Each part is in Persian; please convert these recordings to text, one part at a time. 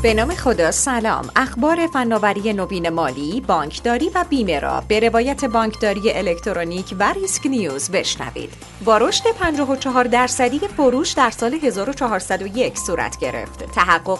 به نام خدا. سلام. اخبار فناوری نوین مالی، بانکداری و بیمه را به روایت بانکداری الکترونیک و ریسک نیوز بشنوید. با رشد 54% فروش در سال 1401 صورت گرفت. تحقق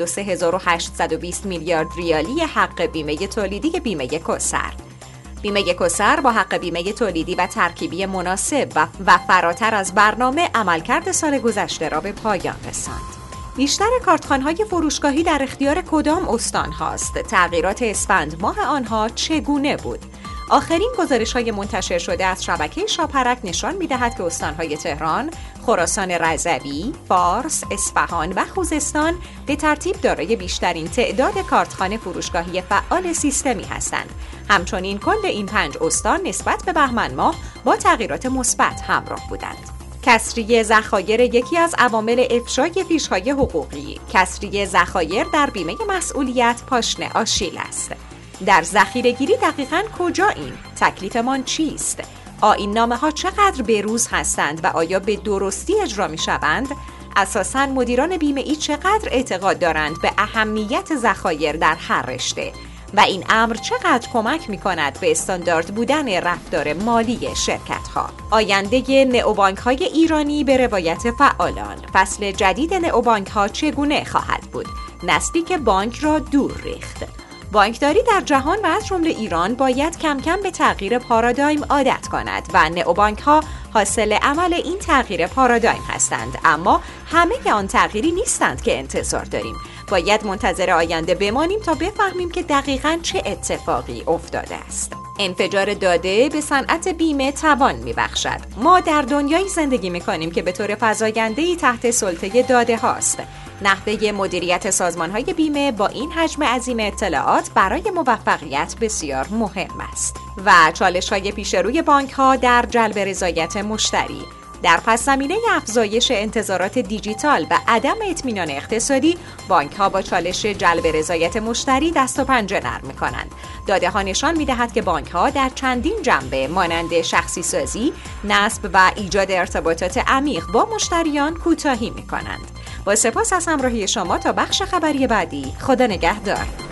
83820 میلیارد ریالی حق بیمه تولیدی بیمه کوثر. بیمه کوثر با حق بیمه تولیدی و ترکیبی مناسب و فراتر از برنامه عملکرد سال گذشته را به پایان رساند. بیشتر کارتخوان‌های فروشگاهی در اختیار کدام استان هاست؟ تغییرات اسفند ماه آنها چگونه بود؟ آخرین گزارش‌های منتشر شده از شبکه شاپرک نشان می‌دهد که استان‌های تهران، خراسان رضوی، فارس، اصفهان و خوزستان به ترتیب دارای بیشترین تعداد کارتخوان فروشگاهی فعال سیستمی هستند. همچنین کل این 5 استان نسبت به بهمن ماه با تغییرات مثبت همراه بودند. کسری ذخایر یکی از عوامل افشای فیش‌های حقوقی. کسری ذخایر در بیمه مسئولیت پاشنه آشیل است. در ذخیره‌گیری دقیقاً کجاییم؟ تکلیفمان چیست؟ آیین‌نامه‌ها چقدر بروز هستند و آیا به درستی اجرا می‌شوند؟ اساساً مدیران بیمه‌ای چقدر اعتقاد دارند به اهمیت ذخایر در هر رشته؟ و این امر چقدر کمک می‌کند به استاندارد بودن رفتار مالی شرکت‌ها؟ آینده نئوبانک‌های ایرانی به روایت فعالان. فصل جدید نئوبانک‌ها چگونه خواهد بود؟ نسلی که بانک را دور ریخت. بانکداری در جهان و از جمله ایران باید کم کم به تغییر پارادایم عادت کند و نئوبانک‌ها حاصل عمل این تغییر پارادایم هستند، اما همه آن تغییری نیستند که انتظار داریم. باید منتظر آینده بمانیم تا بفهمیم که دقیقاً چه اتفاقی افتاده است. انفجار داده به صنعت بیمه توان می‌بخشد. ما در دنیایی زندگی می‌کنیم که به طور فزاینده‌ای تحت سلطه داده هاست. نحوه مدیریت سازمان‌های بیمه با این حجم عظیم اطلاعات برای موفقیت بسیار مهم است. و چالش‌های پیش روی بانک‌ها در جلب رضایت مشتری. در پس‌زمینه افزایش انتظارات دیجیتال و عدم اطمینان اقتصادی، بانک‌ها با چالش جلب رضایت مشتری دست و پنجه نرم می‌کنند. داده‌ها نشان می‌دهد که بانک‌ها در چندین جنبه مانند شخصی سازی، نصب و ایجاد ارتباطات عمیق با مشتریان کوتاهی می‌کنند. با سپاس از همراهی شما تا بخش خبری بعدی. خدا نگهدار.